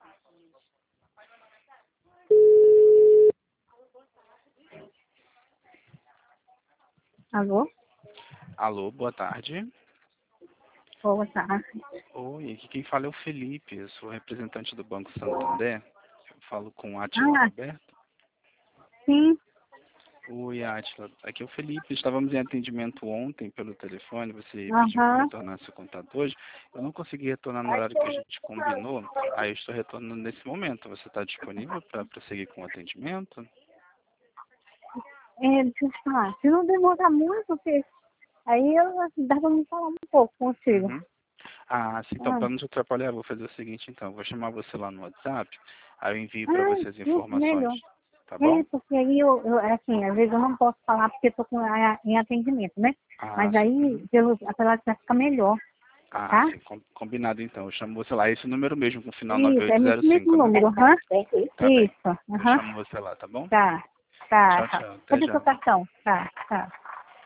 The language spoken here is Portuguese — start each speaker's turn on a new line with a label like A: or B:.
A: Alô?
B: Alô, boa tarde.
A: Boa tarde.
B: Oi, aqui quem fala é o Felipe, eu sou representante do Banco Santander. Eu falo com Átila Roberto.
A: Sim.
B: Oi, Átila. Aqui é o Felipe. Estávamos em atendimento ontem pelo telefone. Você pediu para retornar seu contato hoje. Eu não consegui retornar no horário que a gente combinou. Aí eu estou retornando nesse momento. Você está disponível para prosseguir com o atendimento?
A: Deixa eu te falar. Se não demorar muito, porque aí dá pra me falar um pouco contigo.
B: Uhum. Ah, sim. Então, para não te atrapalhar, eu vou fazer o seguinte, então. Eu vou chamar você lá no WhatsApp. Aí eu envio para você as informações.
A: Melhor.
B: Tá bom?
A: Porque aí assim, às vezes eu não posso falar porque eu tô em atendimento, né? Mas aí, pela vai ficar melhor.
B: Ah,
A: Tá?
B: sim, combinado então. Eu chamo você lá. Esse número mesmo, com o final
A: Isso, é esse
B: 9805,
A: mesmo
B: né?
A: número,
B: Tá bem.
A: Isso,
B: Eu chamo você lá, tá bom?
A: Tá,
B: Tchau,
A: tá.
B: tchau. Até
A: Cadê seu
B: já.
A: cartão? Tá.